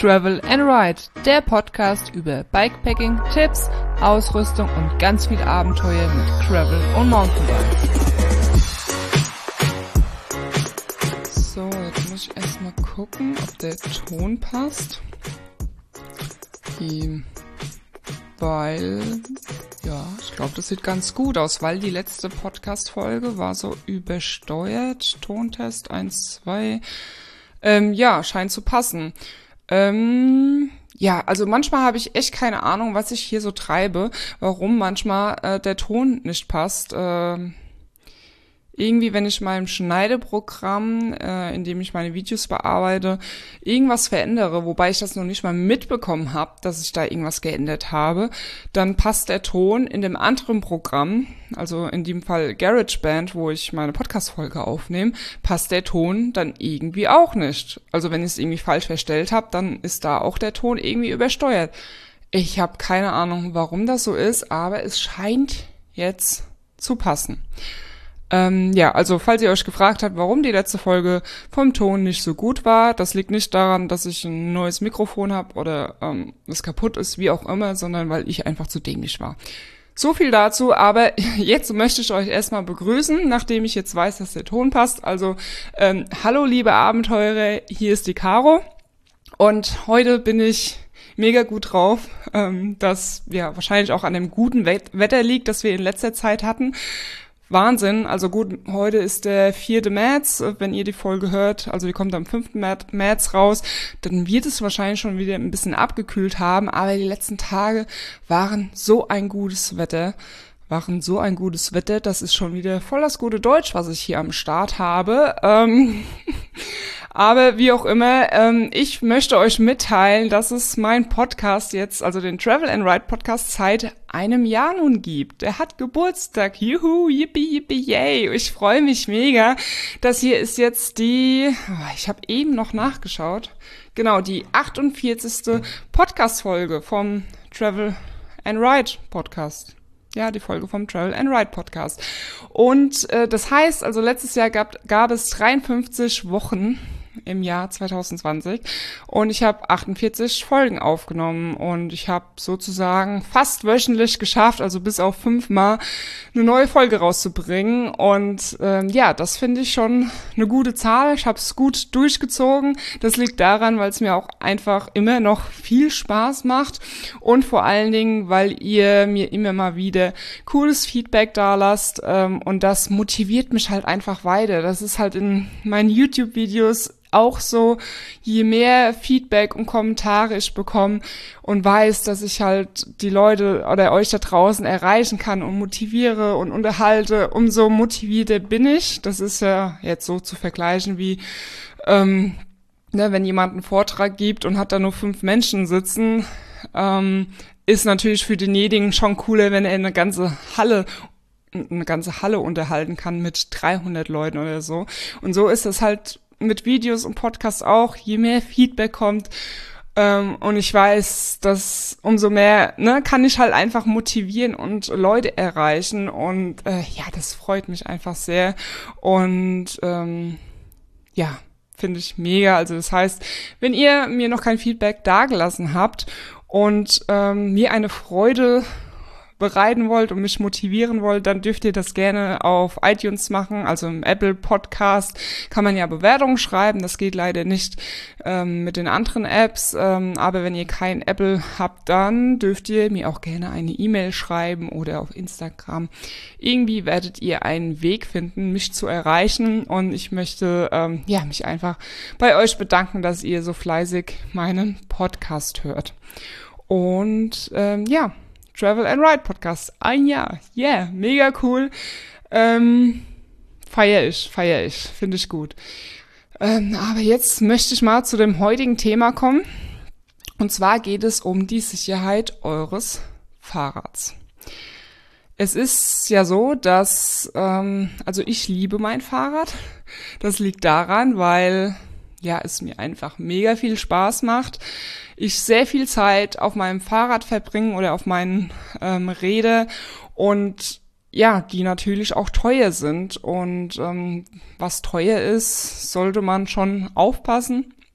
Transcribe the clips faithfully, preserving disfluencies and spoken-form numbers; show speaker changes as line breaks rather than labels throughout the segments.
Travel and Ride, der Podcast über Bikepacking, Tipps, Ausrüstung und ganz viel Abenteuer mit Gravel und Mountainbike. So, jetzt muss ich erstmal gucken, ob der Ton passt. Die, weil, ja, ich glaube, das sieht ganz gut aus, weil die letzte Podcast-Folge war so übersteuert. Tontest eins, zwei. Ähm, ja, scheint zu passen. Ähm, ja, also manchmal habe ich echt keine Ahnung, was ich hier so treibe, warum manchmal äh, der Ton nicht passt. Ähm, irgendwie, wenn ich meinem Schneideprogramm, äh, in dem ich meine Videos bearbeite, irgendwas verändere, wobei ich das noch nicht mal mitbekommen habe, dass ich da irgendwas geändert habe, dann passt der Ton in dem anderen Programm, also in dem Fall GarageBand, wo ich meine Podcast-Folge aufnehme, passt der Ton dann irgendwie auch nicht. Also wenn ich es irgendwie falsch verstellt habe, dann ist da auch der Ton irgendwie übersteuert. Ich habe keine Ahnung, warum das so ist, aber es scheint jetzt zu passen. Ähm, ja, also falls ihr euch gefragt habt, warum die letzte Folge vom Ton nicht so gut war, das liegt nicht daran, dass ich ein neues Mikrofon habe oder ähm, es kaputt ist, wie auch immer, sondern weil ich einfach zu dämlich war. So viel dazu, aber jetzt möchte ich euch erstmal begrüßen, nachdem ich jetzt weiß, dass der Ton passt. Also, ähm, hallo liebe Abenteurer, hier ist die Caro und heute bin ich mega gut drauf, ähm, das ja wahrscheinlich auch an dem guten Wet- Wetter liegt, das wir in letzter Zeit hatten. Wahnsinn, also gut, heute ist der vierte März, wenn ihr die Folge hört, also die kommt am fünften März raus, dann wird es wahrscheinlich schon wieder ein bisschen abgekühlt haben, aber die letzten Tage waren so ein gutes Wetter, waren so ein gutes Wetter, das ist schon wieder voll das gute Deutsch, was ich hier am Start habe. Ähm Aber wie auch immer, ähm, ich möchte euch mitteilen, dass es meinen Podcast jetzt, also den Travel and Ride Podcast, seit einem Jahr nun gibt. Der hat Geburtstag. Juhu, yippie, yippie, yay. Ich freue mich mega. Das hier ist jetzt die, ich habe eben noch nachgeschaut, genau, die achtundvierzigste Podcast-Folge vom Travel and Ride Podcast. Ja, die Folge vom Travel and Ride Podcast. Und äh, das heißt, also letztes Jahr gab, gab es dreiundfünfzig Wochen im Jahr zwanzig zwanzig und ich habe achtundvierzig Folgen aufgenommen und ich habe sozusagen fast wöchentlich geschafft, also bis auf fünfmal eine neue Folge rauszubringen und ähm, ja, das finde ich schon eine gute Zahl. Ich habe es gut durchgezogen. Das liegt daran, weil es mir auch einfach immer noch viel Spaß macht und vor allen Dingen, weil ihr mir immer mal wieder cooles Feedback da lasst ähm, und das motiviert mich halt einfach weiter. Das ist halt in meinen YouTube-Videos auch so, je mehr Feedback und Kommentare ich bekomme und weiß, dass ich halt die Leute oder euch da draußen erreichen kann und motiviere und unterhalte, umso motivierter bin ich. Das ist ja jetzt so zu vergleichen wie, ähm, ne, wenn jemand einen Vortrag gibt und hat da nur fünf Menschen sitzen, ähm, ist natürlich für denjenigen schon cooler, wenn er eine ganze Halle eine ganze Halle unterhalten kann mit dreihundert Leuten oder so. Und so ist es halt mit Videos und Podcasts auch, je mehr Feedback kommt ähm, und ich weiß, dass umso mehr ne, kann ich halt einfach motivieren und Leute erreichen und äh, ja, das freut mich einfach sehr und ähm, ja, finde ich mega. Also das heißt, wenn ihr mir noch kein Feedback dagelassen habt und ähm, mir eine Freude bereiten wollt und mich motivieren wollt, dann dürft ihr das gerne auf iTunes machen, also im Apple Podcast kann man ja Bewertungen schreiben, das geht leider nicht ähm, mit den anderen Apps, ähm, aber wenn ihr kein Apple habt, dann dürft ihr mir auch gerne eine E-Mail schreiben oder auf Instagram. Irgendwie werdet ihr einen Weg finden, mich zu erreichen und ich möchte ähm, ja mich einfach bei euch bedanken, dass ihr so fleißig meinen Podcast hört. Und ähm, ja, Travel and Ride Podcast, ein Jahr, yeah, mega cool, ähm, feier ich, feier ich, finde ich gut. Ähm, aber jetzt möchte ich mal zu dem heutigen Thema kommen und zwar geht es um die Sicherheit eures Fahrrads. Es ist ja so, dass, ähm, also ich liebe mein Fahrrad, das liegt daran, weil ja, es mir einfach mega viel Spaß macht. Ich sehr viel Zeit auf meinem Fahrrad verbringe oder auf meinen ähm, Rädern und ja, die natürlich auch teuer sind. Und ähm, was teuer ist, sollte man schon aufpassen.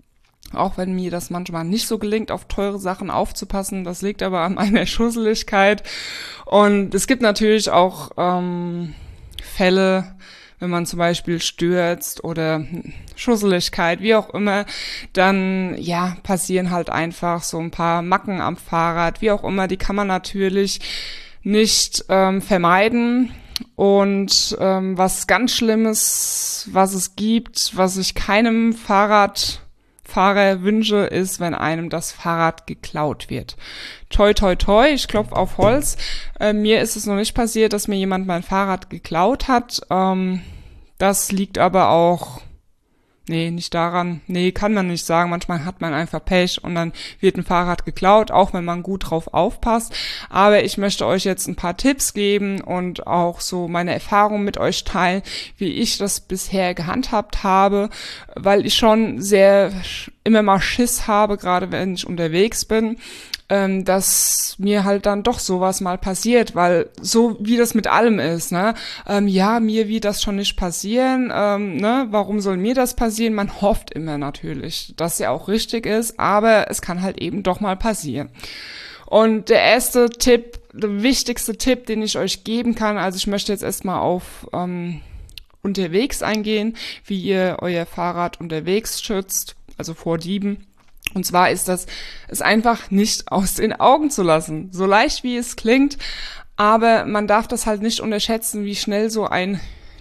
Auch wenn mir das manchmal nicht so gelingt, auf teure Sachen aufzupassen. Das liegt aber an meiner Schusseligkeit. Und es gibt natürlich auch ähm, Fälle, wenn man zum Beispiel stürzt oder Schusseligkeit, wie auch immer, dann ja passieren halt einfach so ein paar Macken am Fahrrad, wie auch immer. Die kann man natürlich nicht ähm, vermeiden. Und ähm, was ganz Schlimmes, was es gibt, was ich keinem Fahrrad Fahrer wünsche, ist, wenn einem das Fahrrad geklaut wird. Toi, toi, toi, ich klopfe auf Holz. Äh, mir ist es noch nicht passiert, dass mir jemand mein Fahrrad geklaut hat. Ähm, das liegt aber auch, nee, nicht daran, nee, kann man nicht sagen. Manchmal hat man einfach Pech und dann wird ein Fahrrad geklaut, auch wenn man gut drauf aufpasst. Aber ich möchte euch jetzt ein paar Tipps geben und auch so meine Erfahrungen mit euch teilen, wie ich das bisher gehandhabt habe, weil ich schon sehr immer mal Schiss habe, gerade wenn ich unterwegs bin, ähm, dass mir halt dann doch sowas mal passiert, weil so wie das mit allem ist, ne, ähm, ja, mir wird das schon nicht passieren, ähm, ne, warum soll mir das passieren? Man hofft immer natürlich, dass ja auch richtig ist, aber es kann halt eben doch mal passieren. Und der erste Tipp, der wichtigste Tipp, den ich euch geben kann, also ich möchte jetzt erstmal auf ähm, unterwegs eingehen, wie ihr euer Fahrrad unterwegs schützt, also vor Dieben. Und zwar ist das, es einfach nicht aus den Augen zu lassen. So leicht wie es klingt, aber man darf das halt nicht unterschätzen, wie schnell so ein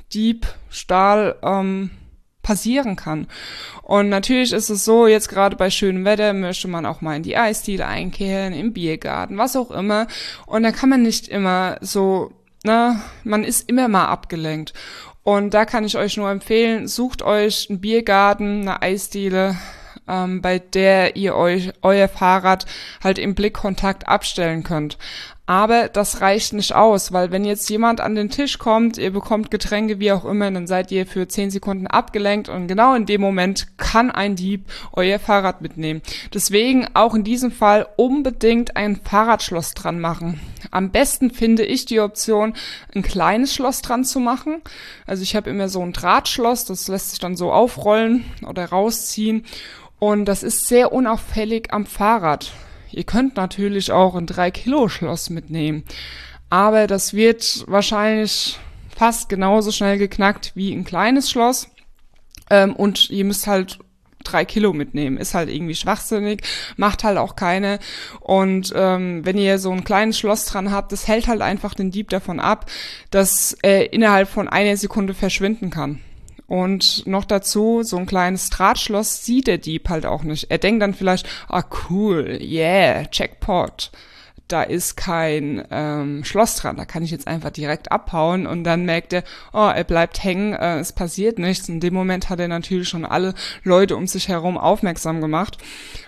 Diebstahl ähm, passieren kann. Und natürlich ist es so, jetzt gerade bei schönem Wetter möchte man auch mal in die Eisdiele einkehren, im Biergarten, was auch immer. Und da kann man nicht immer so, ne, man ist immer mal abgelenkt. Und da kann ich euch nur empfehlen, sucht euch einen Biergarten, eine Eisdiele, ähm, bei der ihr euch euer Fahrrad halt im Blickkontakt abstellen könnt. Aber das reicht nicht aus, weil wenn jetzt jemand an den Tisch kommt, ihr bekommt Getränke, wie auch immer, dann seid ihr für zehn Sekunden abgelenkt und genau in dem Moment kann ein Dieb euer Fahrrad mitnehmen. Deswegen auch in diesem Fall unbedingt ein Fahrradschloss dran machen. Am besten finde ich die Option, ein kleines Schloss dran zu machen. Also ich habe immer so ein Drahtschloss, das lässt sich dann so aufrollen oder rausziehen und das ist sehr unauffällig am Fahrrad. Ihr könnt natürlich auch ein drei Kilo Schloss mitnehmen, aber das wird wahrscheinlich fast genauso schnell geknackt wie ein kleines Schloss ähm, und ihr müsst halt drei Kilo mitnehmen. Ist halt irgendwie schwachsinnig, macht halt auch keine und ähm, wenn ihr so ein kleines Schloss dran habt, das hält halt einfach den Dieb davon ab, dass er innerhalb von einer Sekunde verschwinden kann. Und noch dazu, so ein kleines Drahtschloss sieht der Dieb halt auch nicht. Er denkt dann vielleicht, ah cool, yeah, Jackpot, da ist kein ähm, Schloss dran, da kann ich jetzt einfach direkt abhauen und dann merkt er, oh, er bleibt hängen, äh, es passiert nichts. In dem Moment hat er natürlich schon alle Leute um sich herum aufmerksam gemacht.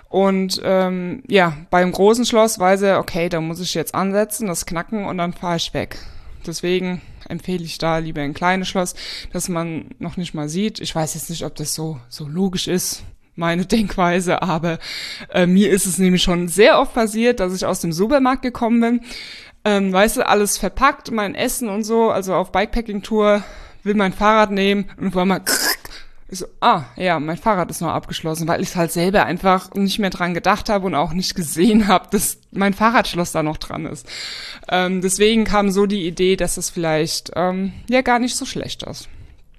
Und ähm, ja, beim großen Schloss weiß er, okay, da muss ich jetzt ansetzen, das knacken und dann fahre ich weg. Deswegen empfehle ich da lieber ein kleines Schloss, das man noch nicht mal sieht. Ich weiß jetzt nicht, ob das so so logisch ist, meine Denkweise, aber äh, mir ist es nämlich schon sehr oft passiert, dass ich aus dem Supermarkt gekommen bin. Ähm, weißt du, alles verpackt, mein Essen und so, also auf Bikepacking-Tour, will mein Fahrrad nehmen und war mal ich so, ah, ja, mein Fahrrad ist noch abgeschlossen, weil ich halt selber einfach nicht mehr dran gedacht habe und auch nicht gesehen habe, dass mein Fahrradschloss da noch dran ist. Ähm, deswegen kam so die Idee, dass das vielleicht ähm, ja gar nicht so schlecht ist.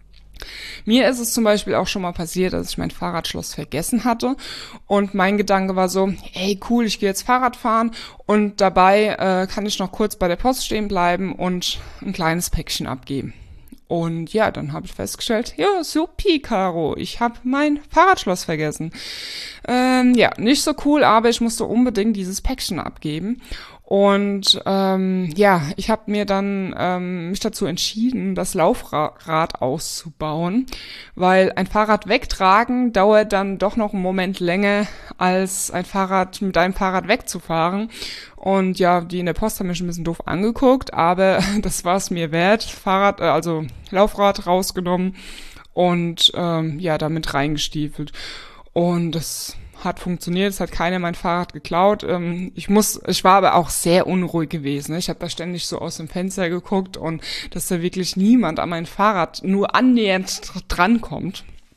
Mir ist es zum Beispiel auch schon mal passiert, dass ich mein Fahrradschloss vergessen hatte und mein Gedanke war so, ey cool, ich gehe jetzt Fahrrad fahren und dabei äh, kann ich noch kurz bei der Post stehen bleiben und ein kleines Päckchen abgeben. Und ja, dann habe ich festgestellt, ja, supi, Caro, ich habe mein Fahrradschloss vergessen. Ähm, ja, nicht so cool, aber ich musste unbedingt dieses Päckchen abgeben. Und ähm, ja, ich habe mir dann ähm, mich dazu entschieden, das Laufrad auszubauen, weil ein Fahrrad wegtragen dauert dann doch noch einen Moment länger, als ein Fahrrad mit einem Fahrrad wegzufahren. Und ja, die in der Post haben mich ein bisschen doof angeguckt, aber das war es mir wert. Fahrrad, äh, also Laufrad rausgenommen und ähm, ja, damit reingestiefelt. Und das hat funktioniert, es hat keiner mein Fahrrad geklaut. Ähm, ich muss, ich war aber auch sehr unruhig gewesen. Ich habe da ständig so aus dem Fenster geguckt und dass da wirklich niemand an mein Fahrrad nur annähernd drankommt.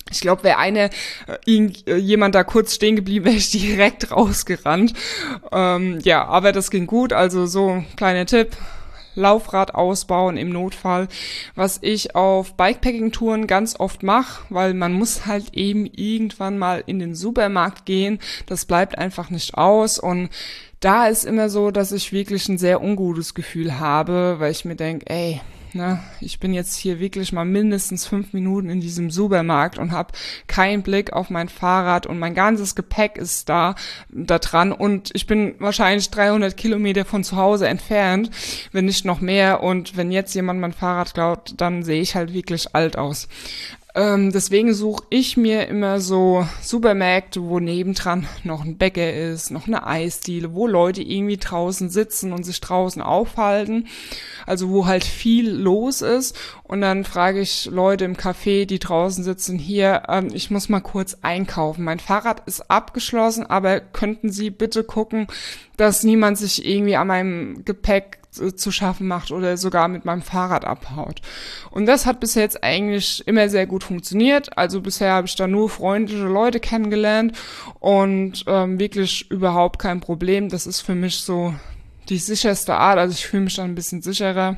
Ich glaube, wäre eine äh, irgend- äh, jemand da kurz stehen geblieben, wäre ich direkt rausgerannt. Ähm, ja, aber das ging gut. Also so kleiner Tipp. Laufrad ausbauen im Notfall, was ich auf Bikepacking-Touren ganz oft mache, weil man muss halt eben irgendwann mal in den Supermarkt gehen. Das bleibt einfach nicht aus und da ist immer so, dass ich wirklich ein sehr ungutes Gefühl habe, weil ich mir denke, ey, na, ich bin jetzt hier wirklich mal mindestens fünf Minuten in diesem Supermarkt und habe keinen Blick auf mein Fahrrad und mein ganzes Gepäck ist da, da dran und ich bin wahrscheinlich dreihundert Kilometer von zu Hause entfernt, wenn nicht noch mehr und wenn jetzt jemand mein Fahrrad klaut, dann sehe ich halt wirklich alt aus. Ähm, deswegen suche ich mir immer so Supermärkte, wo nebendran noch ein Bäcker ist, noch eine Eisdiele, wo Leute irgendwie draußen sitzen und sich draußen aufhalten. Also wo halt viel los ist. Und dann frage ich Leute im Café, die draußen sitzen, hier, ähm, ich muss mal kurz einkaufen. Mein Fahrrad ist abgeschlossen, aber könnten Sie bitte gucken, dass niemand sich irgendwie an meinem Gepäck zu schaffen macht oder sogar mit meinem Fahrrad abhaut. Und das hat bisher jetzt eigentlich immer sehr gut funktioniert. Also bisher habe ich da nur freundliche Leute kennengelernt und ähm, wirklich überhaupt kein Problem. Das ist für mich so die sicherste Art. Also ich fühle mich dann ein bisschen sicherer,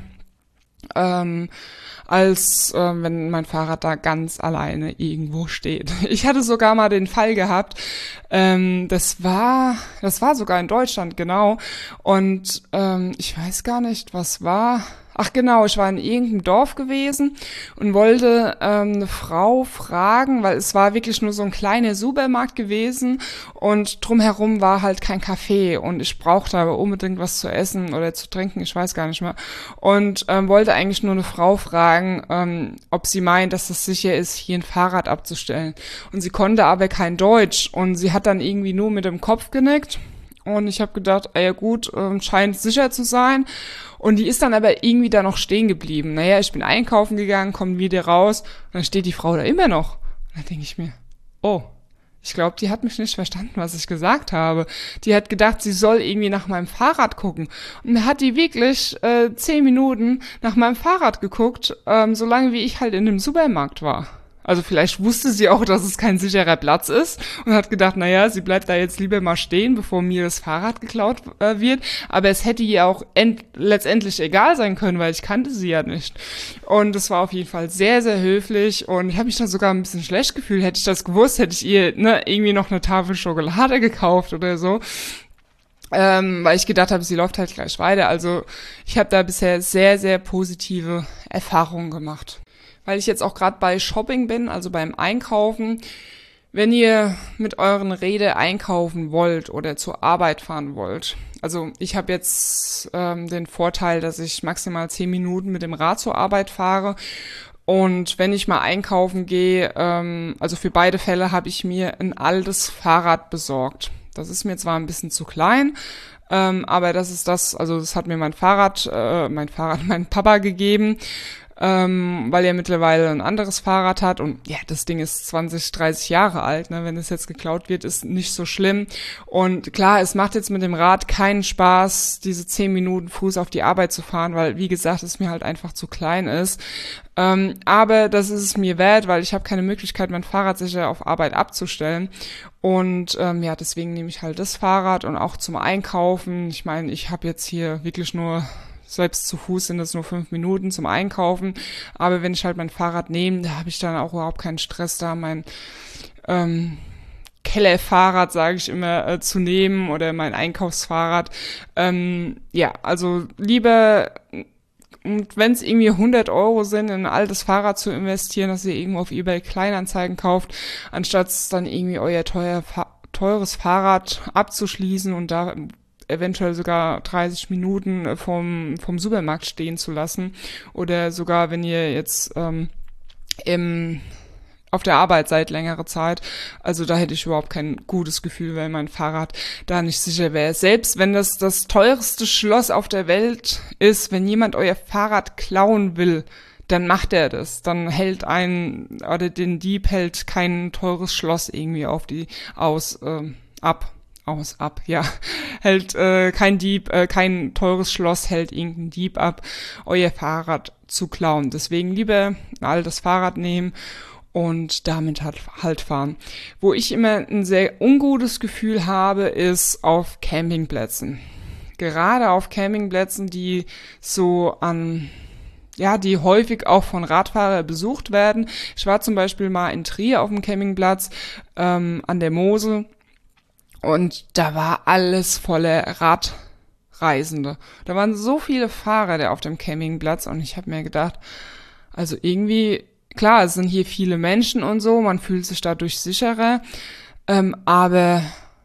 ähm, als äh, wenn mein Fahrrad da ganz alleine irgendwo steht. Ich hatte sogar mal den Fall gehabt, ähm, das war, das war sogar in Deutschland, genau, und ähm, ich weiß gar nicht, was war. Ach genau, ich war in irgendeinem Dorf gewesen und wollte ähm, eine Frau fragen, weil es war wirklich nur so ein kleiner Supermarkt gewesen und drumherum war halt kein Café und ich brauchte aber unbedingt was zu essen oder zu trinken, ich weiß gar nicht mehr. Und ähm, wollte eigentlich nur eine Frau fragen, ähm, ob sie meint, dass es sicher ist, hier ein Fahrrad abzustellen. Und sie konnte aber kein Deutsch und sie hat dann irgendwie nur mit dem Kopf genickt. Und ich habe gedacht, ah ja gut, ähm, scheint sicher zu sein. Und die ist dann aber irgendwie da noch stehen geblieben. Naja, ich bin einkaufen gegangen, komme wieder raus und dann steht die Frau da immer noch. Und dann denke ich mir, oh, ich glaube, die hat mich nicht verstanden, was ich gesagt habe. Die hat gedacht, sie soll irgendwie nach meinem Fahrrad gucken. Und da hat die wirklich äh, zehn Minuten nach meinem Fahrrad geguckt, ähm, solange wie ich halt in dem Supermarkt war. Also vielleicht wusste sie auch, dass es kein sicherer Platz ist und hat gedacht, naja, sie bleibt da jetzt lieber mal stehen, bevor mir das Fahrrad geklaut äh, wird. Aber es hätte ihr auch end- letztendlich egal sein können, weil ich kannte sie ja nicht. Und es war auf jeden Fall sehr, sehr höflich und ich habe mich da sogar ein bisschen schlecht gefühlt. Hätte ich das gewusst, hätte ich ihr ne, irgendwie noch eine Tafel Schokolade gekauft oder so. Ähm, weil ich gedacht habe, sie läuft halt gleich weiter. Also ich habe da bisher sehr, sehr positive Erfahrungen gemacht. Weil ich jetzt auch gerade bei Shopping bin, also beim Einkaufen. Wenn ihr mit euren Rädern einkaufen wollt oder zur Arbeit fahren wollt, also ich habe jetzt ähm, den Vorteil, dass ich maximal zehn Minuten mit dem Rad zur Arbeit fahre. Und wenn ich mal einkaufen gehe, ähm, also für beide Fälle habe ich mir ein altes Fahrrad besorgt. Das ist mir zwar ein bisschen zu klein, ähm, aber das ist das, also das hat mir mein Fahrrad, äh, mein Fahrrad, mein Papa gegeben. Ähm, weil er mittlerweile ein anderes Fahrrad hat und ja, das Ding ist zwanzig, dreißig Jahre alt, ne? Wenn es jetzt geklaut wird, ist nicht so schlimm. Und klar, es macht jetzt mit dem Rad keinen Spaß, diese zehn Minuten Fuß auf die Arbeit zu fahren, weil, wie gesagt, es mir halt einfach zu klein ist. Ähm, aber das ist es mir wert, weil ich habe keine Möglichkeit, mein Fahrrad sicher auf Arbeit abzustellen. Und ähm, ja, deswegen nehme ich halt das Fahrrad und auch zum Einkaufen. Ich meine, ich habe jetzt hier wirklich nur selbst zu Fuß sind es nur fünf Minuten zum Einkaufen. Aber wenn ich halt mein Fahrrad nehme, da habe ich dann auch überhaupt keinen Stress da, mein ähm, Kellerfahrrad, sage ich immer, äh, zu nehmen oder mein Einkaufsfahrrad. Ähm, ja, also lieber, und wenn es irgendwie hundert Euro sind, in ein altes Fahrrad zu investieren, dass ihr irgendwo auf eBay Kleinanzeigen kauft, anstatt dann irgendwie euer teuer, teures Fahrrad abzuschließen und da eventuell sogar dreißig Minuten vom vom Supermarkt stehen zu lassen oder sogar wenn ihr jetzt ähm, im auf der Arbeit seid längere Zeit, also da hätte ich überhaupt kein gutes Gefühl, weil mein Fahrrad da nicht sicher wäre. Selbst wenn das das teuerste Schloss auf der Welt ist, wenn jemand euer Fahrrad klauen will, dann macht er das. Dann hält ein oder den Dieb hält kein teures Schloss irgendwie auf die aus äh, ab. Aus, ab, ja, hält äh, kein Dieb, äh, kein teures Schloss hält irgendein Dieb ab, euer Fahrrad zu klauen. Deswegen lieber ein altes Fahrrad nehmen und damit halt, halt fahren. Wo ich immer ein sehr ungutes Gefühl habe, ist auf Campingplätzen. Gerade auf Campingplätzen, die so an, ja, die häufig auch von Radfahrern besucht werden. Ich war zum Beispiel mal in Trier auf dem Campingplatz ähm, an der Mosel und da war alles voller Radreisende. Da waren so viele Fahrer auf dem Campingplatz und ich habe mir gedacht, also irgendwie, klar, es sind hier viele Menschen und so, man fühlt sich dadurch sicherer, ähm, aber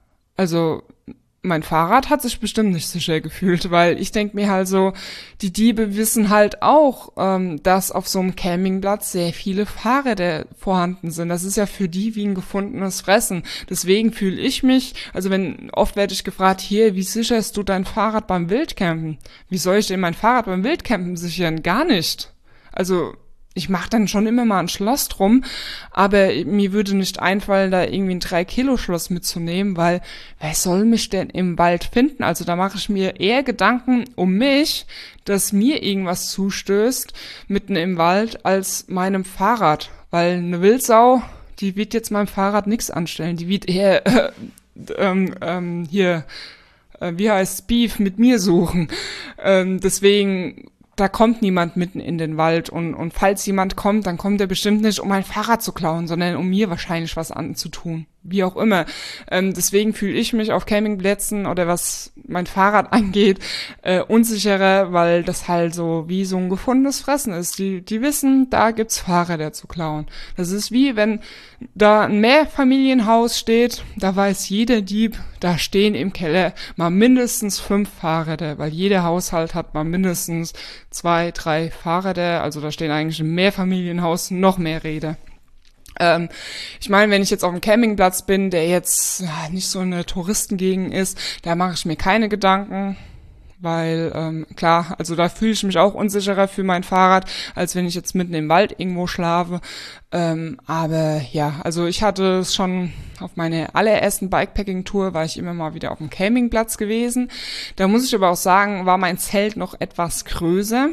also mein Fahrrad hat sich bestimmt nicht sicher gefühlt, weil ich denke mir halt so, die Diebe wissen halt auch, ähm, dass auf so einem Campingplatz sehr viele Fahrräder vorhanden sind. Das ist ja für die wie ein gefundenes Fressen. Deswegen fühle ich mich, also wenn, oft werde ich gefragt, hier, wie sicherst du dein Fahrrad beim Wildcampen? Wie soll ich denn mein Fahrrad beim Wildcampen sichern? Gar nicht. Also ich mache dann schon immer mal ein Schloss drum, aber mir würde nicht einfallen, da irgendwie ein drei Kilo Schloss mitzunehmen, weil wer soll mich denn im Wald finden? Also da mache ich mir eher Gedanken um mich, dass mir irgendwas zustößt mitten im Wald, als meinem Fahrrad. Weil eine Wildsau, die wird jetzt meinem Fahrrad nichts anstellen. Die wird eher äh, ähm, ähm, hier, äh, wie heißt Beef mit mir suchen. Ähm, deswegen da kommt niemand mitten in den Wald und, und falls jemand kommt, dann kommt er bestimmt nicht, um mein Fahrrad zu klauen, sondern um mir wahrscheinlich was anzutun. Wie auch immer. Ähm, deswegen fühle ich mich auf Campingplätzen oder was mein Fahrrad angeht, äh, unsicherer, weil das halt so wie so ein gefundenes Fressen ist. Die, die wissen, da gibt's Fahrräder zu klauen. Das ist wie, wenn da ein Mehrfamilienhaus steht, da weiß jeder Dieb, da stehen im Keller mal mindestens fünf Fahrräder, weil jeder Haushalt hat mal mindestens zwei, drei Fahrräder, also da stehen eigentlich im Mehrfamilienhaus noch mehr Räder. Ähm, ich meine, wenn ich jetzt auf einem Campingplatz bin, der jetzt ja, nicht so eine Touristengegend ist, da mache ich mir keine Gedanken, weil ähm, klar, also da fühle ich mich auch unsicherer für mein Fahrrad, als wenn ich jetzt mitten im Wald irgendwo schlafe. Ähm, aber ja, also ich hatte es schon auf meiner allerersten Bikepacking-Tour, war ich immer mal wieder auf dem Campingplatz gewesen. Da muss ich aber auch sagen, war mein Zelt noch etwas größer.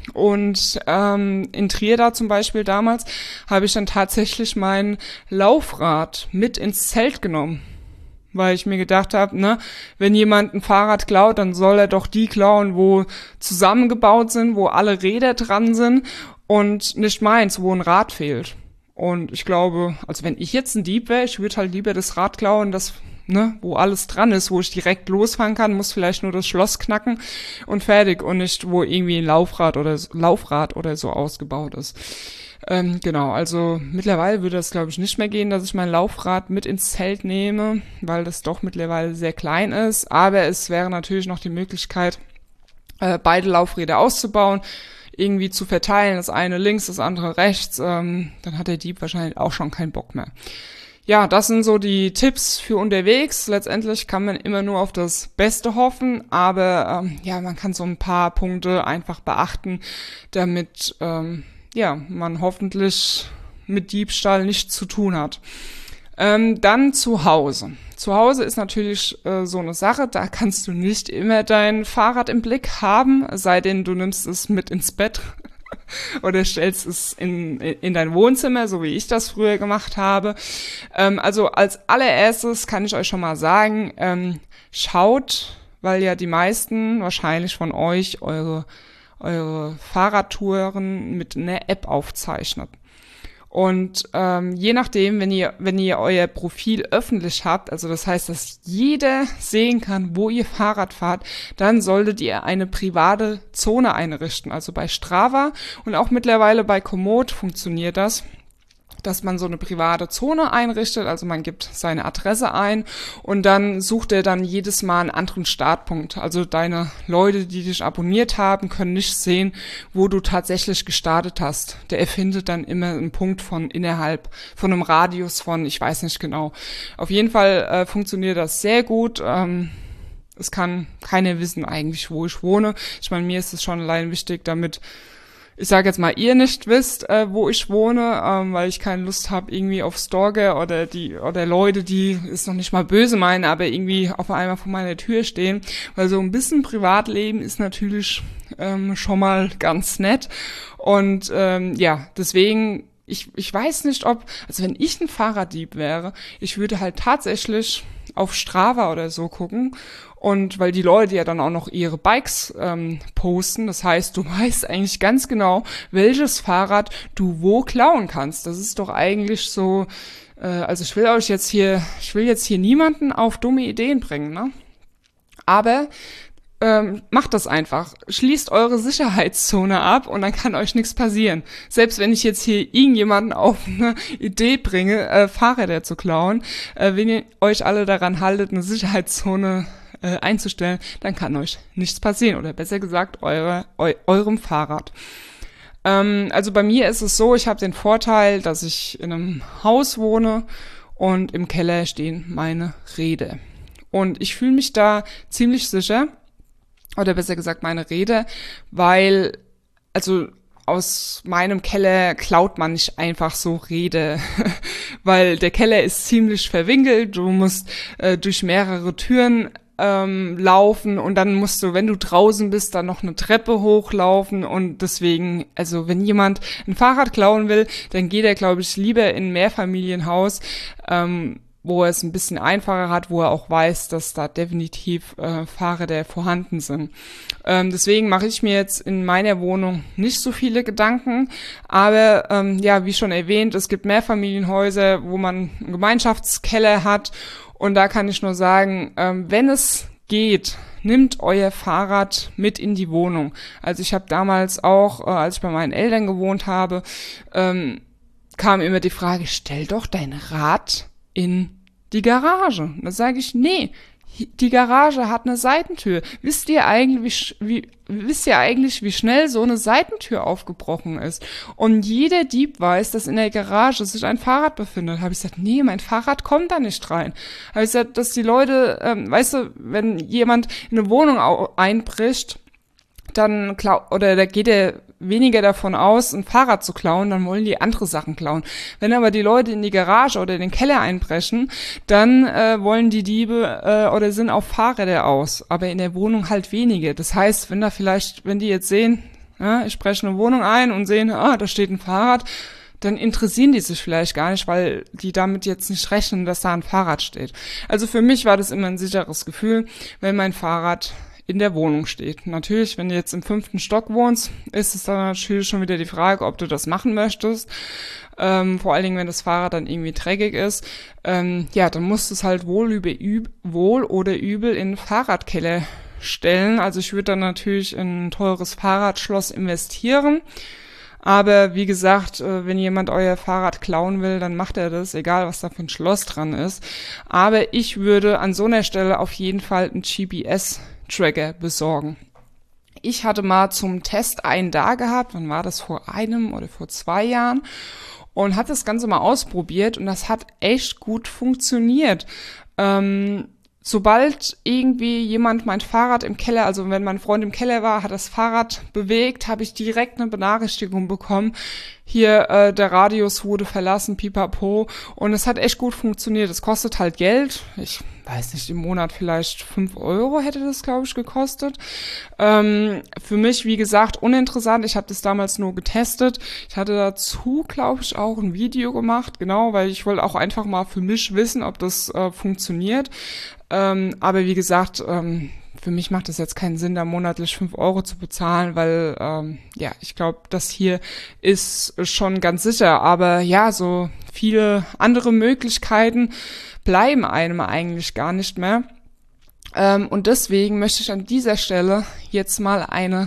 Und ähm, in Trier da zum Beispiel damals habe ich dann tatsächlich mein Laufrad mit ins Zelt genommen, weil ich mir gedacht habe, ne, wenn jemand ein Fahrrad klaut, dann soll er doch die klauen, wo zusammengebaut sind, wo alle Räder dran sind und nicht meins, wo ein Rad fehlt. Und ich glaube, also wenn ich jetzt ein Dieb wäre, ich würde halt lieber das Rad klauen, das ne, wo alles dran ist, wo ich direkt losfahren kann, muss vielleicht nur das Schloss knacken und fertig und nicht, wo irgendwie ein Laufrad oder Laufrad oder so ausgebaut ist. Ähm, genau, also mittlerweile würde das, glaube ich, nicht mehr gehen, dass ich mein Laufrad mit ins Zelt nehme, weil das doch mittlerweile sehr klein ist, aber es wäre natürlich noch die Möglichkeit, äh, beide Laufräder auszubauen, irgendwie zu verteilen, das eine links, das andere rechts, ähm, dann hat der Dieb wahrscheinlich auch schon keinen Bock mehr. Ja, das sind so die Tipps für unterwegs. Letztendlich kann man immer nur auf das Beste hoffen, aber ähm, ja, man kann so ein paar Punkte einfach beachten, damit ähm, ja man hoffentlich mit Diebstahl nichts zu tun hat. Ähm, dann zu Hause. Zu Hause ist natürlich äh, so eine Sache, da kannst du nicht immer dein Fahrrad im Blick haben, sei denn du nimmst es mit ins Bett oder stellst es in, in dein Wohnzimmer, so wie ich das früher gemacht habe. Ähm, also als allererstes kann ich euch schon mal sagen, ähm, schaut, weil ja die meisten wahrscheinlich von euch eure, eure Fahrradtouren mit einer App aufzeichnet. Und ähm, je nachdem, wenn ihr wenn ihr euer Profil öffentlich habt, also das heißt, dass jeder sehen kann, wo ihr Fahrrad fahrt, dann solltet ihr eine private Zone einrichten. Also bei Strava und auch mittlerweile bei Komoot funktioniert das, dass man so eine private Zone einrichtet, also man gibt seine Adresse ein und dann sucht er dann jedes Mal einen anderen Startpunkt. Also deine Leute, die dich abonniert haben, können nicht sehen, wo du tatsächlich gestartet hast. Der erfindet dann immer einen Punkt von innerhalb, von einem Radius von, ich weiß nicht genau. Auf jeden Fall äh, funktioniert das sehr gut. Ähm, es kann keiner wissen eigentlich, wo ich wohne. Ich meine, mir ist es schon allein wichtig, damit ich sage jetzt mal, ihr nicht wisst, äh, wo ich wohne, ähm, weil ich keine Lust habe, irgendwie auf Stalker oder die oder Leute, die es noch nicht mal böse meinen, aber irgendwie auf einmal vor meiner Tür stehen. Weil so ein bisschen Privatleben ist natürlich ähm, schon mal ganz nett. Und ähm, ja, deswegen, ich, ich weiß nicht, ob, also wenn ich ein Fahrraddieb wäre, ich würde halt tatsächlich auf Strava oder so gucken. Und weil die Leute ja dann auch noch ihre Bikes ähm, posten, das heißt, du weißt eigentlich ganz genau, welches Fahrrad du wo klauen kannst. Das ist doch eigentlich so, äh, also ich will euch jetzt hier, ich will jetzt hier niemanden auf dumme Ideen bringen, ne? Aber ähm, macht das einfach. Schließt eure Sicherheitszone ab und dann kann euch nichts passieren. Selbst wenn ich jetzt hier irgendjemanden auf eine Idee bringe, äh, Fahrräder zu klauen, äh, wenn ihr euch alle daran haltet, eine Sicherheitszone äh, einzustellen, dann kann euch nichts passieren. Oder besser gesagt, eure, eu, eurem Fahrrad. Ähm, also bei mir ist es so, ich habe den Vorteil, dass ich in einem Haus wohne und im Keller stehen meine Räder. Und ich fühle mich da ziemlich sicher, oder besser gesagt meine Räder, weil, also aus meinem Keller klaut man nicht einfach so Räder, weil der Keller ist ziemlich verwinkelt, du musst äh, durch mehrere Türen ähm, laufen und dann musst du, wenn du draußen bist, dann noch eine Treppe hochlaufen und deswegen, also wenn jemand ein Fahrrad klauen will, dann geht er, glaube ich, lieber in ein Mehrfamilienhaus, ähm, wo er es ein bisschen einfacher hat, wo er auch weiß, dass da definitiv äh, Fahrräder vorhanden sind. Ähm, deswegen mache ich mir jetzt in meiner Wohnung nicht so viele Gedanken, aber ähm, ja, wie schon erwähnt, es gibt Mehrfamilienhäuser, wo man einen Gemeinschaftskeller hat und da kann ich nur sagen, ähm, wenn es geht, nimmt euer Fahrrad mit in die Wohnung. Also ich habe damals auch, äh, als ich bei meinen Eltern gewohnt habe, ähm, kam immer die Frage, stell doch dein Rad in die Garage. Da sage ich, nee, die Garage hat eine Seitentür. Wisst ihr eigentlich, wie, wie wisst ihr eigentlich, wie schnell so eine Seitentür aufgebrochen ist? Und jeder Dieb weiß, dass in der Garage sich ein Fahrrad befindet. Habe ich gesagt, nee, mein Fahrrad kommt da nicht rein. Habe ich gesagt, dass die Leute, ähm, weißt du, wenn jemand in eine Wohnung einbricht, dann klau oder da geht er weniger davon aus, ein Fahrrad zu klauen, dann wollen die andere Sachen klauen. Wenn aber die Leute in die Garage oder in den Keller einbrechen, dann äh, wollen die Diebe äh, oder sind auf Fahrräder aus, aber in der Wohnung halt wenige. Das heißt, wenn da vielleicht, wenn die jetzt sehen, ja, ich breche eine Wohnung ein und sehen, ah, da steht ein Fahrrad, dann interessieren die sich vielleicht gar nicht, weil die damit jetzt nicht rechnen, dass da ein Fahrrad steht. Also für mich war das immer ein sicheres Gefühl, wenn mein Fahrrad in der Wohnung steht. Natürlich, wenn du jetzt im fünften Stock wohnst, ist es dann natürlich schon wieder die Frage, ob du das machen möchtest. Ähm, vor allen Dingen, wenn das Fahrrad dann irgendwie dreckig ist. Ähm, ja, dann musst du es halt wohl, über, üb, wohl oder übel in den Fahrradkeller stellen. Also ich würde dann natürlich in ein teures Fahrradschloss investieren. Aber wie gesagt, wenn jemand euer Fahrrad klauen will, dann macht er das, egal was da für ein Schloss dran ist. Aber ich würde an so einer Stelle auf jeden Fall ein G P S-Tracker besorgen. Ich hatte mal zum Test einen da gehabt, wann war das, vor einem oder vor zwei Jahren, und habe das Ganze mal ausprobiert und das hat echt gut funktioniert. Ähm, Sobald irgendwie jemand mein Fahrrad im Keller, also wenn mein Freund im Keller war, hat das Fahrrad bewegt, habe ich direkt eine Benachrichtigung bekommen. Hier, äh, der Radius wurde verlassen, pipapo. Und es hat echt gut funktioniert. Es kostet halt Geld. Ich weiß nicht, im Monat vielleicht fünf Euro hätte das, glaube ich, gekostet. Ähm, für mich, wie gesagt, uninteressant. Ich habe das damals nur getestet. Ich hatte dazu, glaube ich, auch ein Video gemacht. Genau, weil ich wollte auch einfach mal für mich wissen, ob das äh, funktioniert. Ähm, aber wie gesagt, ähm, für mich macht es jetzt keinen Sinn, da monatlich fünf Euro zu bezahlen, weil, ähm, ja, ich glaube, das hier ist schon ganz sicher. Aber ja, so viele andere Möglichkeiten bleiben einem eigentlich gar nicht mehr. Ähm, und deswegen möchte ich an dieser Stelle jetzt mal eine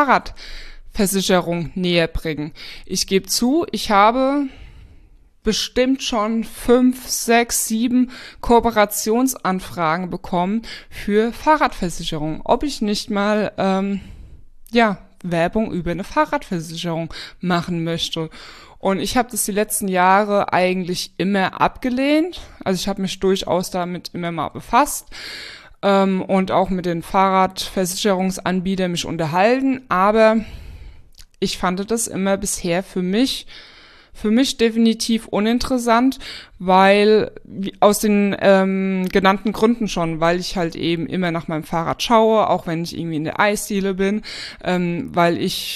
Fahrradversicherung näher bringen. Ich gebe zu, ich habe bestimmt schon fünf, sechs, sieben Kooperationsanfragen bekommen für Fahrradversicherung. Ob ich nicht mal, ähm, ja, Werbung über eine Fahrradversicherung machen möchte. Und ich habe das die letzten Jahre eigentlich immer abgelehnt. Also ich habe mich durchaus damit immer mal befasst ähm, und auch mit den Fahrradversicherungsanbietern mich unterhalten. Aber ich fand das immer bisher für mich Für mich definitiv uninteressant, weil aus den ähm, genannten Gründen schon, weil ich halt eben immer nach meinem Fahrrad schaue, auch wenn ich irgendwie in der Eisdiele bin, ähm, weil ich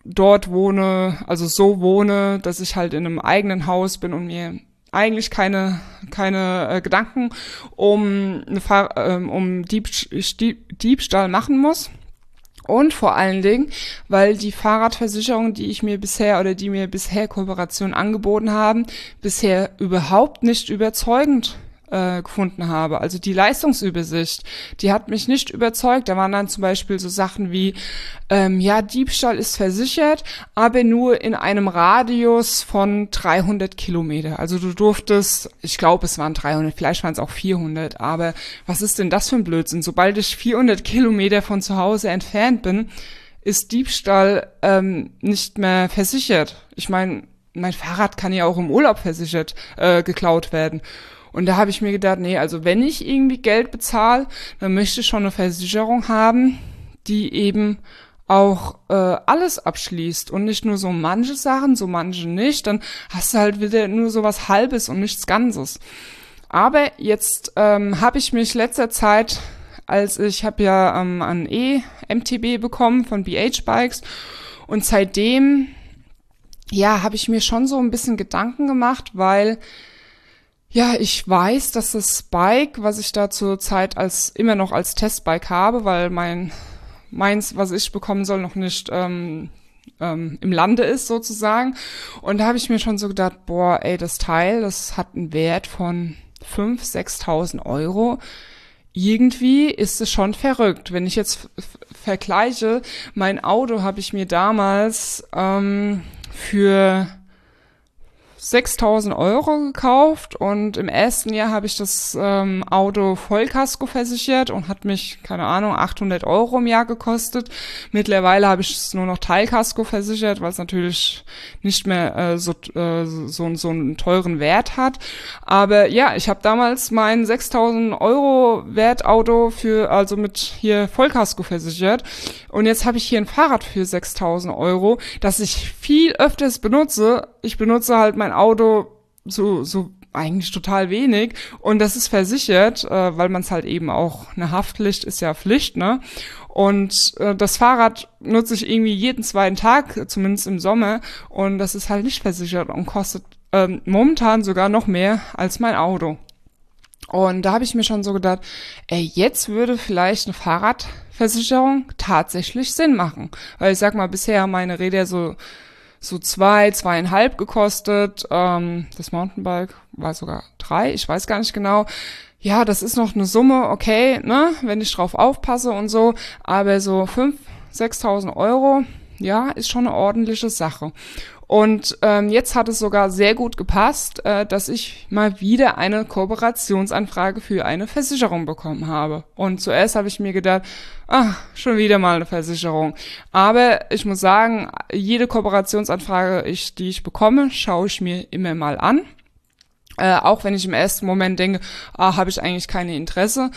dort wohne, also so wohne, dass ich halt in einem eigenen Haus bin und mir eigentlich keine keine äh, Gedanken um eine Fahr- äh, um Dieb- Dieb- Diebstahl machen muss. Und vor allen Dingen, weil die Fahrradversicherung, die ich mir bisher oder die mir bisher Kooperationen angeboten haben, bisher überhaupt nicht überzeugend äh, gefunden habe. Also die Leistungsübersicht, die hat mich nicht überzeugt. Da waren dann zum Beispiel so Sachen wie, ähm, ja, Diebstahl ist versichert, aber nur in einem Radius von dreihundert Kilometer. Also du durftest, ich glaube, es waren dreihundert, vielleicht waren es auch vierhundert, aber was ist denn das für ein Blödsinn? Sobald ich vierhundert Kilometer von zu Hause entfernt bin, ist Diebstahl ähm, nicht mehr versichert. Ich meine, mein Fahrrad kann ja auch im Urlaub versichert, äh, geklaut werden. Und da habe ich mir gedacht, nee, also wenn ich irgendwie Geld bezahle, dann möchte ich schon eine Versicherung haben, die eben auch äh, alles abschließt und nicht nur so manche Sachen, so manche nicht. Dann hast du halt wieder nur so was Halbes und nichts Ganzes. Aber jetzt ähm, habe ich mich letzter Zeit, als ich habe ja ähm, ein E-M T B bekommen von B H Bikes und seitdem, ja, habe ich mir schon so ein bisschen Gedanken gemacht, weil ja, ich weiß, dass das Bike, was ich da zur Zeit als immer noch als Testbike habe, weil mein meins, was ich bekommen soll, noch nicht ähm, ähm, im Lande ist sozusagen. Und da habe ich mir schon so gedacht, boah, ey, das Teil, das hat einen Wert von fünftausend, sechstausend Euro. Irgendwie ist es schon verrückt. Wenn ich jetzt f- vergleiche, mein Auto habe ich mir damals ähm, für sechstausend Euro gekauft und im ersten Jahr habe ich das ähm, Auto Vollkasko versichert und hat mich, keine Ahnung, achthundert Euro im Jahr gekostet. Mittlerweile habe ich es nur noch Teilkasko versichert, weil es natürlich nicht mehr äh, so, äh, so, so einen teuren Wert hat. Aber ja, ich habe damals mein sechstausend Euro Wertauto für, also mit hier Vollkasko versichert und jetzt habe ich hier ein Fahrrad für sechstausend Euro, das ich viel öfters benutze. Ich benutze halt mein Auto so so eigentlich total wenig und das ist versichert, äh, weil man es halt eben auch, eine Haftpflicht ist ja Pflicht, ne? Und äh, das Fahrrad nutze ich irgendwie jeden zweiten Tag, zumindest im Sommer, und das ist halt nicht versichert und kostet ähm, momentan sogar noch mehr als mein Auto. Und da habe ich mir schon so gedacht, ey, jetzt würde vielleicht eine Fahrradversicherung tatsächlich Sinn machen. Weil ich sag mal, bisher haben meine Räder so so zwei, zweieinhalb gekostet. Ähm, das Mountainbike war sogar drei, ich weiß gar nicht genau. Ja, das ist noch eine Summe, okay, ne, wenn ich drauf aufpasse und so. Aber so fünf, sechstausend Euro, ja, ist schon eine ordentliche Sache. Und ähm, jetzt hat es sogar sehr gut gepasst, äh, dass ich mal wieder eine Kooperationsanfrage für eine Versicherung bekommen habe. Und zuerst habe ich mir gedacht, ach, schon wieder mal eine Versicherung. Aber ich muss sagen, jede Kooperationsanfrage, ich, die ich bekomme, schaue ich mir immer mal an. Äh, auch wenn ich im ersten Moment denke, ah, habe ich eigentlich keine Interesse,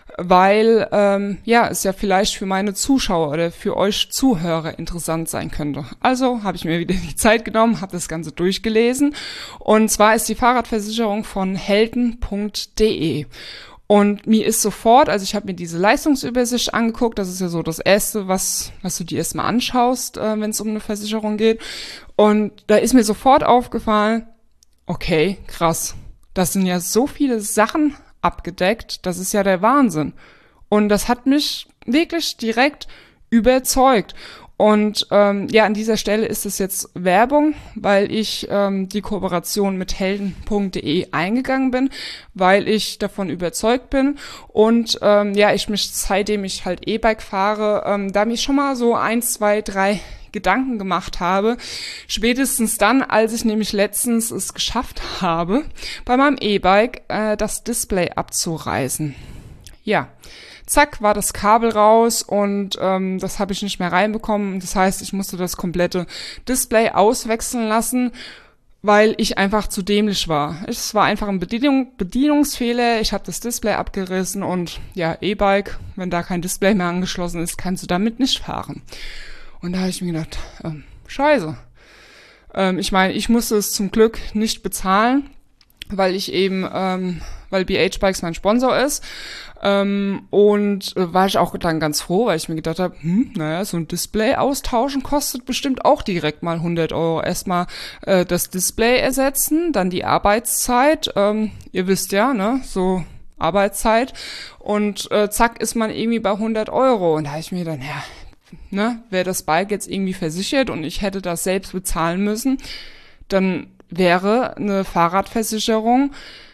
weil ähm, ja, es ja vielleicht für meine Zuschauer oder für euch Zuhörer interessant sein könnte. Also habe ich mir wieder die Zeit genommen, habe das Ganze durchgelesen. Und zwar ist die Fahrradversicherung von helden punkt de. Und mir ist sofort, also ich habe mir diese Leistungsübersicht angeguckt, das ist ja so das Erste, was was du dir erstmal anschaust, äh, wenn es um eine Versicherung geht. Und da ist mir sofort aufgefallen, okay, krass. Das sind ja so viele Sachen abgedeckt. Das ist ja der Wahnsinn. Und das hat mich wirklich direkt überzeugt. Und ähm, ja, an dieser Stelle ist es jetzt Werbung, weil ich ähm, die Kooperation mit helden punkt de eingegangen bin, weil ich davon überzeugt bin. Und ähm, ja, ich mich, seitdem ich halt E-Bike fahre, ähm, da mich schon mal so eins, zwei, drei Gedanken gemacht habe. Spätestens dann, als ich nämlich letztens es geschafft habe, bei meinem E-Bike äh, das Display abzureißen. Ja, zack, war das Kabel raus und ähm, das habe ich nicht mehr reinbekommen. Das heißt, ich musste das komplette Display auswechseln lassen, weil ich einfach zu dämlich war. Es war einfach ein Bedienung, Bedienungsfehler. Ich habe das Display abgerissen und ja, E-Bike, wenn da kein Display mehr angeschlossen ist, kannst du damit nicht fahren. Und da habe ich mir gedacht, ähm, scheiße. Ähm, ich meine, ich musste es zum Glück nicht bezahlen, weil ich eben, ähm, weil B H Bikes mein Sponsor ist. Ähm, und äh, war ich auch dann ganz froh, weil ich mir gedacht habe, hm, naja, so ein Display austauschen kostet bestimmt auch direkt mal hundert Euro. Erstmal äh, das Display ersetzen, dann die Arbeitszeit. Ähm, ihr wisst ja, ne, so Arbeitszeit. Und äh, zack ist man irgendwie bei hundert Euro. Und da habe ich mir dann, ja, ne, wäre das Bike jetzt irgendwie versichert und ich hätte das selbst bezahlen müssen, dann wäre eine Fahrradversicherung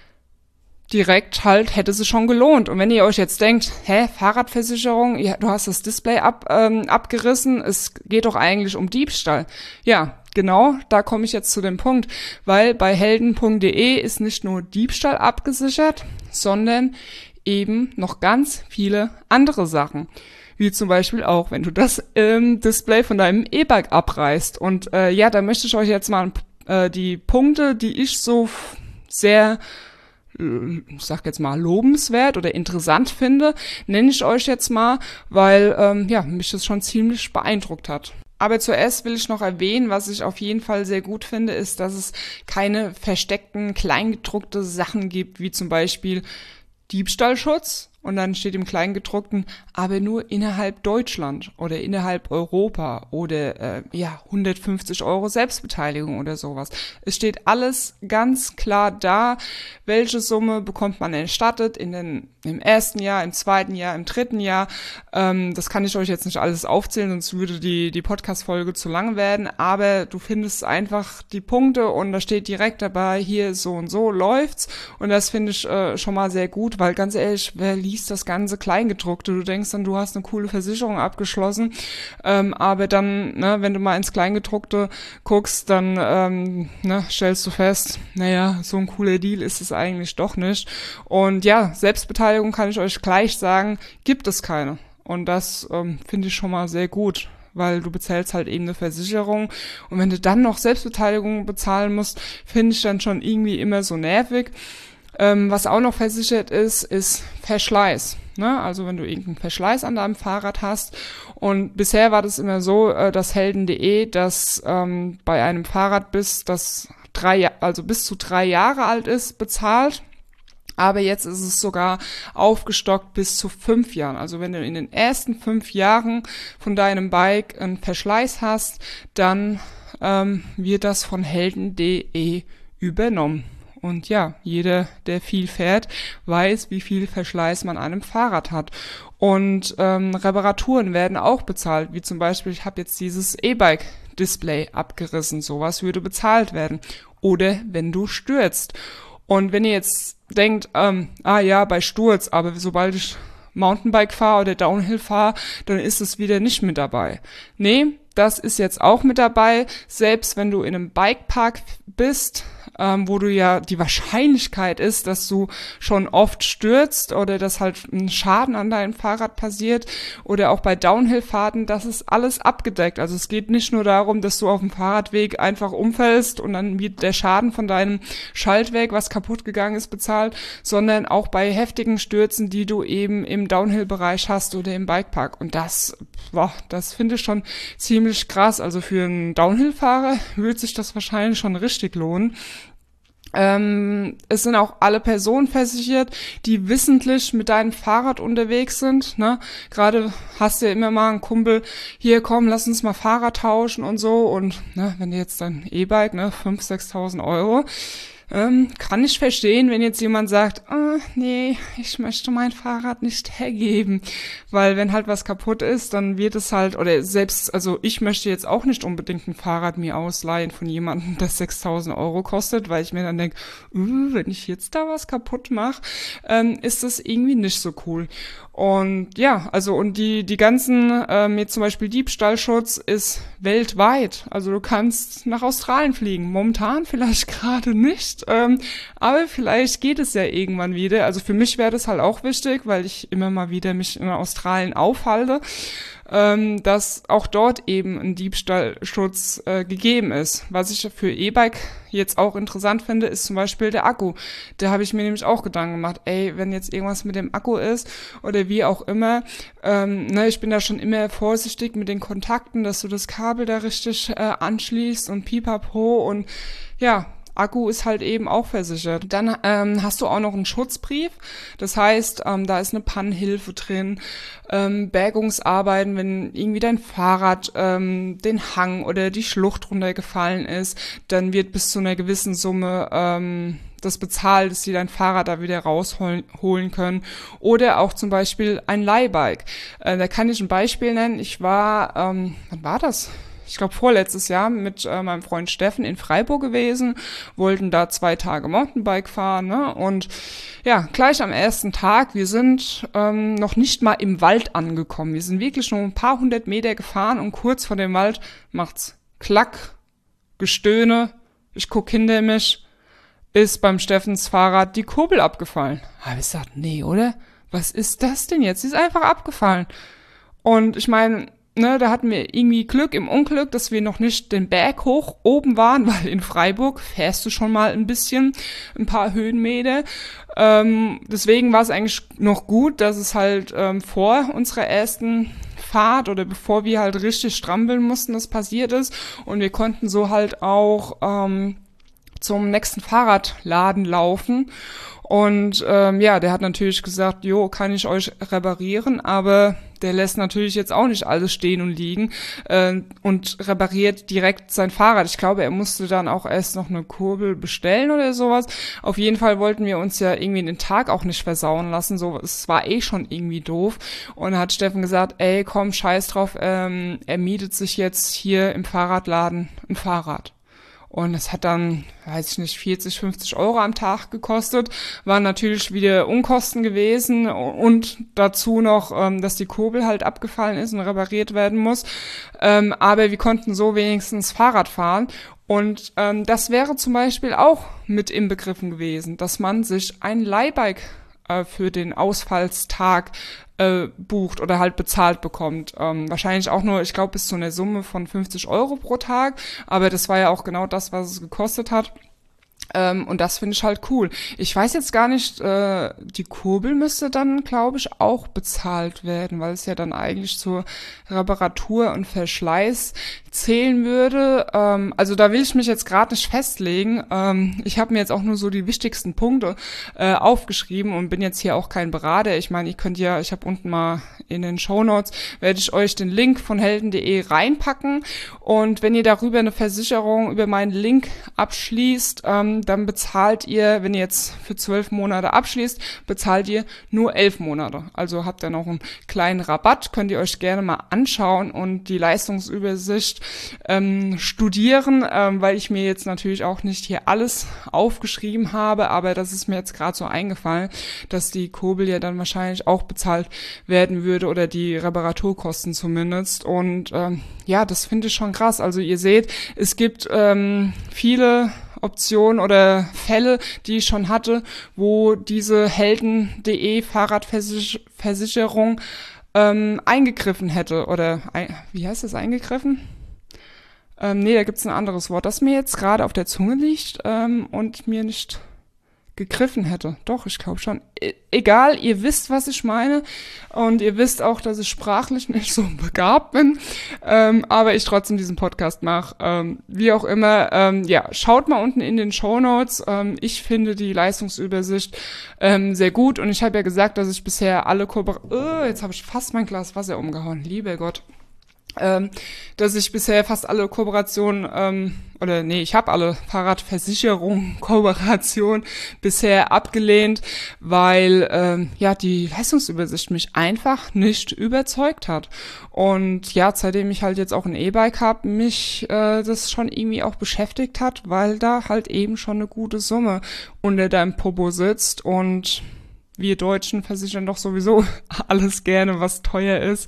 direkt halt, hätte sie schon gelohnt. Und wenn ihr euch jetzt denkt, hä, Fahrradversicherung, ja, du hast das Display ab, ähm, abgerissen, es geht doch eigentlich um Diebstahl. Ja, genau, da komme ich jetzt zu dem Punkt, weil bei helden punkt de ist nicht nur Diebstahl abgesichert, sondern eben noch ganz viele andere Sachen. Wie zum Beispiel auch, wenn du das ähm, Display von deinem E-Bike abreißt. Und äh, ja, da möchte ich euch jetzt mal äh, die Punkte, die ich so f- sehr ich sag jetzt mal lobenswert oder interessant finde, nenne ich euch jetzt mal, weil ähm, ja mich das schon ziemlich beeindruckt hat. Aber zuerst will ich noch erwähnen, was ich auf jeden Fall sehr gut finde, ist, dass es keine versteckten, kleingedruckte Sachen gibt, wie zum Beispiel Diebstahlschutz. Und dann steht im Kleingedruckten, aber nur innerhalb Deutschland oder innerhalb Europa oder äh, ja hundertfünfzig Euro Selbstbeteiligung oder sowas. Es steht alles ganz klar da, welche Summe bekommt man erstattet in den, im ersten Jahr, im zweiten Jahr, im dritten Jahr. Ähm, das kann ich euch jetzt nicht alles aufzählen, sonst würde die, die Podcast-Folge zu lang werden. Aber du findest einfach die Punkte und da steht direkt dabei, hier so und so läuft's. Und das finde ich äh, schon mal sehr gut, weil ganz ehrlich, wer liest das ganze Kleingedruckte? Du denkst dann, du hast eine coole Versicherung abgeschlossen, ähm, aber dann, ne, wenn du mal ins Kleingedruckte guckst, dann ähm, ne, stellst du fest, naja, so ein cooler Deal ist es eigentlich doch nicht. Und ja, Selbstbeteiligung kann ich euch gleich sagen, gibt es keine. Und das ähm, finde ich schon mal sehr gut, weil du bezahlst halt eben eine Versicherung und wenn du dann noch Selbstbeteiligung bezahlen musst, finde ich dann schon irgendwie immer so nervig. Ähm, was auch noch versichert ist, ist Verschleiß. Ne? Also wenn du irgendeinen Verschleiß an deinem Fahrrad hast. Und bisher war das immer so, äh, dass helden punkt de, dass ähm, bei einem Fahrrad bis das drei, also bis zu drei Jahre alt ist, bezahlt. Aber jetzt ist es sogar aufgestockt bis zu fünf Jahren. Also wenn du in den ersten fünf Jahren von deinem Bike einen Verschleiß hast, dann ähm, wird das von helden punkt de übernommen. Und ja, jeder, der viel fährt, weiß, wie viel Verschleiß man an einem Fahrrad hat. Und ähm, Reparaturen werden auch bezahlt, wie zum Beispiel, ich habe jetzt dieses E-Bike-Display abgerissen, sowas würde bezahlt werden. Oder wenn du stürzt. Und wenn ihr jetzt denkt, ähm, ah ja, bei Sturz, aber sobald ich Mountainbike fahre oder Downhill fahre, dann ist es wieder nicht mit dabei. Nee, das ist jetzt auch mit dabei, selbst wenn du in einem Bikepark bist, ähm, wo du ja die Wahrscheinlichkeit ist, dass du schon oft stürzt oder dass halt ein Schaden an deinem Fahrrad passiert oder auch bei Downhill-Fahrten, das ist alles abgedeckt. Also es geht nicht nur darum, dass du auf dem Fahrradweg einfach umfällst und dann wird der Schaden von deinem Schaltwerk, was kaputt gegangen ist, bezahlt, sondern auch bei heftigen Stürzen, die du eben im Downhill-Bereich hast oder im Bikepark. Und das, boah, das finde ich schon ziemlich krass. Also für einen Downhill-Fahrer würde sich das wahrscheinlich schon richtig lohnen. Ähm, es sind auch alle Personen versichert, die wissentlich mit deinem Fahrrad unterwegs sind, ne? Gerade hast du ja immer mal einen Kumpel, hier komm, lass uns mal Fahrrad tauschen und so und ne, wenn du jetzt dein E-Bike, ne, fünftausend, sechstausend Euro, Ähm, kann ich verstehen, wenn jetzt jemand sagt, oh, nee, ich möchte mein Fahrrad nicht hergeben, weil wenn halt was kaputt ist, dann wird es halt, oder selbst, also ich möchte jetzt auch nicht unbedingt ein Fahrrad mir ausleihen von jemandem, das sechstausend Euro kostet, weil ich mir dann denke, uh, wenn ich jetzt da was kaputt mache, ähm, ist das irgendwie nicht so cool. Und ja, also und die die ganzen, ähm, jetzt zum Beispiel Diebstahlschutz ist weltweit. Also du kannst nach Australien fliegen. Momentan vielleicht gerade nicht, ähm, aber vielleicht geht es ja irgendwann wieder. Also für mich wäre das halt auch wichtig, weil ich immer mal wieder mich in Australien aufhalte, ähm, dass auch dort eben ein Diebstahlschutz äh, gegeben ist. Was ich für E-Bike jetzt auch interessant finde, ist zum Beispiel der Akku. Da habe ich mir nämlich auch Gedanken gemacht, ey, wenn jetzt irgendwas mit dem Akku ist oder wie auch immer, ähm, ne, ich bin da schon immer vorsichtig mit den Kontakten, dass du das Kabel da richtig äh, anschließt und pipapo und ja, Akku ist halt eben auch versichert. Dann ähm, hast du auch noch einen Schutzbrief. Das heißt, ähm, da ist eine Pannenhilfe drin, ähm, Bergungsarbeiten, wenn irgendwie dein Fahrrad ähm, den Hang oder die Schlucht runtergefallen ist, dann wird bis zu einer gewissen Summe ähm, das bezahlt, dass sie dein Fahrrad da wieder rausholen können. Oder auch zum Beispiel ein Leihbike. Äh, da kann ich ein Beispiel nennen. Ich war, ähm, wann war das? Ich glaube vorletztes Jahr mit äh, meinem Freund Steffen in Freiburg gewesen, wollten da zwei Tage Mountainbike fahren, ne? Und ja, gleich am ersten Tag, wir sind ähm, noch nicht mal im Wald angekommen. Wir sind wirklich nur ein paar hundert Meter gefahren und kurz vor dem Wald macht's Klack, Gestöhne, ich guck hinter mich, ist beim Steffens Fahrrad die Kurbel abgefallen. Habe ich gesagt, nee, oder? Was ist das denn jetzt? Sie ist einfach abgefallen. Und ich meine, ne, da hatten wir irgendwie Glück im Unglück, dass wir noch nicht den Berg hoch oben waren, weil in Freiburg fährst du schon mal ein bisschen, ein paar Höhenmeter. Ähm, deswegen war es eigentlich noch gut, dass es halt ähm, vor unserer ersten Fahrt oder bevor wir halt richtig strampeln mussten, das passiert ist. Und wir konnten so halt auch ähm, zum nächsten Fahrradladen laufen. Und ähm, ja, der hat natürlich gesagt, jo, kann ich euch reparieren, aber der lässt natürlich jetzt auch nicht alles stehen und liegen äh, und repariert direkt sein Fahrrad. Ich glaube, er musste dann auch erst noch eine Kurbel bestellen oder sowas. Auf jeden Fall wollten wir uns ja irgendwie den Tag auch nicht versauen lassen. So, es war eh schon irgendwie doof. Und dann hat Steffen gesagt, ey, komm, scheiß drauf, ähm, er mietet sich jetzt hier im Fahrradladen ein Fahrrad. Und es hat dann, weiß ich nicht, vierzig, fünfzig Euro am Tag gekostet. Waren natürlich wieder Unkosten gewesen und dazu noch, ähm, dass die Kurbel halt abgefallen ist und repariert werden muss. Ähm, aber wir konnten so wenigstens Fahrrad fahren. Und ähm, das wäre zum Beispiel auch mit inbegriffen gewesen, dass man sich ein Leihbike äh, für den Ausfallstag äh, bucht oder halt bezahlt bekommt. Ähm, wahrscheinlich auch nur, ich glaube, bis zu einer Summe von fünfzig Euro pro Tag. Aber das war ja auch genau das, was es gekostet hat. Ähm, und das finde ich halt cool. Ich weiß jetzt gar nicht, äh, die Kurbel müsste dann, glaube ich, auch bezahlt werden, weil es ja dann eigentlich zur Reparatur und Verschleiß zählen würde. Ähm, also da will ich mich jetzt gerade nicht festlegen. Ähm, ich habe mir jetzt auch nur so die wichtigsten Punkte äh, aufgeschrieben und bin jetzt hier auch kein Berater. Ich meine, ich könnt ja, ich habe unten mal in den Shownotes, werde ich euch den Link von helden punkt de reinpacken. Und wenn ihr darüber eine Versicherung über meinen Link abschließt, ähm, dann bezahlt ihr, wenn ihr jetzt für zwölf Monate abschließt, bezahlt ihr nur elf Monate. Also habt ihr noch einen kleinen Rabatt, könnt ihr euch gerne mal anschauen und die Leistungsübersicht ähm, studieren, ähm, weil ich mir jetzt natürlich auch nicht hier alles aufgeschrieben habe, aber das ist mir jetzt gerade so eingefallen, dass die Kurbel ja dann wahrscheinlich auch bezahlt werden würde oder die Reparaturkosten zumindest. Und ähm, ja, das finde ich schon krass. Also ihr seht, es gibt ähm, viele Optionen oder Fälle, die ich schon hatte, wo diese helden punkt de Fahrradversicherung ähm, eingegriffen hätte oder ein, wie heißt das, eingegriffen? Ähm, nee, da gibt's ein anderes Wort, das mir jetzt gerade auf der Zunge liegt ähm, und mir nicht gegriffen hätte. Doch, ich glaube schon. E- egal, ihr wisst, was ich meine und ihr wisst auch, dass ich sprachlich nicht so begabt bin, ähm, aber ich trotzdem diesen Podcast mache. Ähm, wie auch immer, ähm, ja, schaut mal unten in den Shownotes. Ähm, ich finde die Leistungsübersicht ähm, sehr gut und ich habe ja gesagt, dass ich bisher alle Kooperationen... Oh, jetzt habe ich fast mein Glas Wasser umgehauen. Lieber Gott. Ähm, dass ich bisher fast alle Kooperationen, ähm, oder nee, ich habe alle Fahrradversicherungen, Kooperationen bisher abgelehnt, weil ähm, ja die Leistungsübersicht mich einfach nicht überzeugt hat. Und ja, seitdem ich halt jetzt auch ein E-Bike habe, mich äh, das schon irgendwie auch beschäftigt hat, weil da halt eben schon eine gute Summe unter deinem Popo sitzt und wir Deutschen versichern doch sowieso alles gerne, was teuer ist.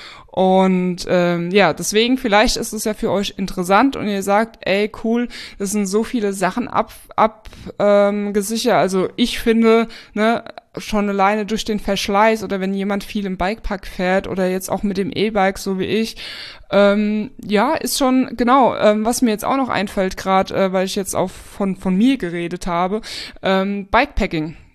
Und ähm, ja, deswegen vielleicht ist es ja für euch interessant und ihr sagt, ey, cool, das sind so viele Sachen ab, ab ähm, gesichert. Also ich finde, ne, schon alleine durch den Verschleiß oder wenn jemand viel im Bikepark fährt oder jetzt auch mit dem E-Bike, so wie ich, ähm, ja, ist schon, genau, ähm, was mir jetzt auch noch einfällt gerade, äh, weil ich jetzt auch von von mir geredet habe, ähm, Bikepacking.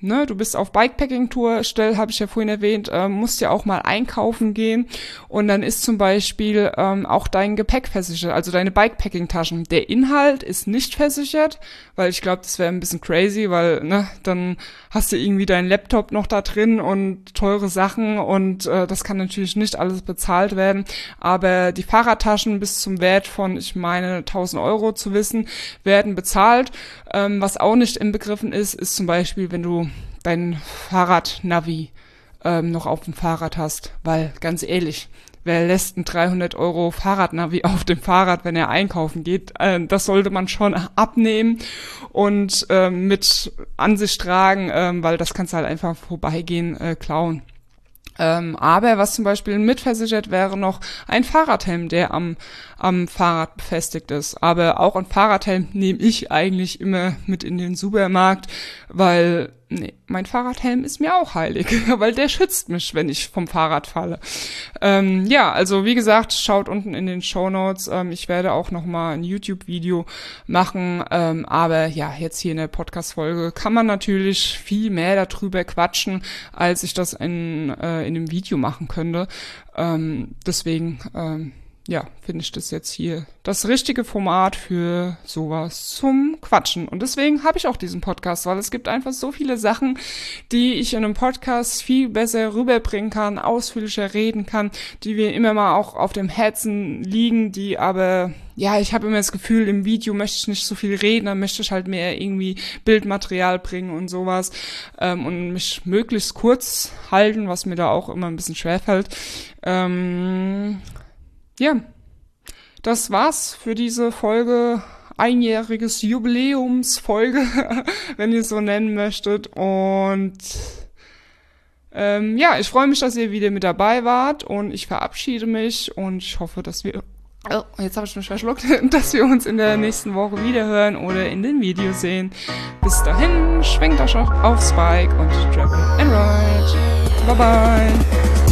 ne, du bist auf Bikepacking-Tour, Stell, habe ich ja vorhin erwähnt, äh, musst ja auch mal einkaufen gehen und dann ist zum Beispiel ähm, auch dein Gepäck versichert, also deine Bikepacking-Taschen. Der Inhalt ist nicht versichert, weil ich glaube, das wäre ein bisschen crazy, weil ne, dann hast du irgendwie deinen Laptop noch da drin und teure Sachen und äh, das kann natürlich nicht alles bezahlt werden, aber die Fahrradtaschen bis zum Wert von, ich meine, tausend Euro zu wissen, werden bezahlt. Ähm, was auch nicht inbegriffen ist, ist zum Beispiel, wenn du dein Fahrradnavi ähm, noch auf dem Fahrrad hast, weil ganz ehrlich, wer lässt ein dreihundert Euro Fahrradnavi auf dem Fahrrad, wenn er einkaufen geht? Äh, das sollte man schon abnehmen und äh, mit an sich tragen, äh, weil das kannst du halt einfach vorbeigehen, äh, klauen. Ähm, aber was zum Beispiel mitversichert wäre noch ein Fahrradhelm, der am am Fahrrad befestigt ist. Aber auch ein Fahrradhelm nehme ich eigentlich immer mit in den Supermarkt, weil nee, mein Fahrradhelm ist mir auch heilig, weil der schützt mich, wenn ich vom Fahrrad falle. Ähm, ja, also wie gesagt, schaut unten in den Shownotes. Ähm, ich werde auch noch mal ein YouTube-Video machen, ähm, aber ja, jetzt hier in der Podcast-Folge kann man natürlich viel mehr darüber quatschen, als ich das in äh, in dem Video machen könnte. Ähm, deswegen ähm, ja, finde ich das jetzt hier das richtige Format für sowas zum Quatschen. Und deswegen habe ich auch diesen Podcast, weil es gibt einfach so viele Sachen, die ich in einem Podcast viel besser rüberbringen kann, ausführlicher reden kann, die mir immer mal auch auf dem Herzen liegen, die aber, ja, ich habe immer das Gefühl, im Video möchte ich nicht so viel reden, dann möchte ich halt mehr irgendwie Bildmaterial bringen und sowas ähm, und mich möglichst kurz halten, was mir da auch immer ein bisschen schwerfällt. Ähm... Ja, das war's für diese Folge, einjähriges Jubiläumsfolge, wenn ihr es so nennen möchtet. Und ähm, ja, ich freue mich, dass ihr wieder mit dabei wart und ich verabschiede mich und ich hoffe, dass wir, oh, jetzt habe ich mich verschluckt, dass wir uns in der nächsten Woche wiederhören oder in den Videos sehen. Bis dahin, schwenkt euch aufs Bike und travel and ride. Bye bye.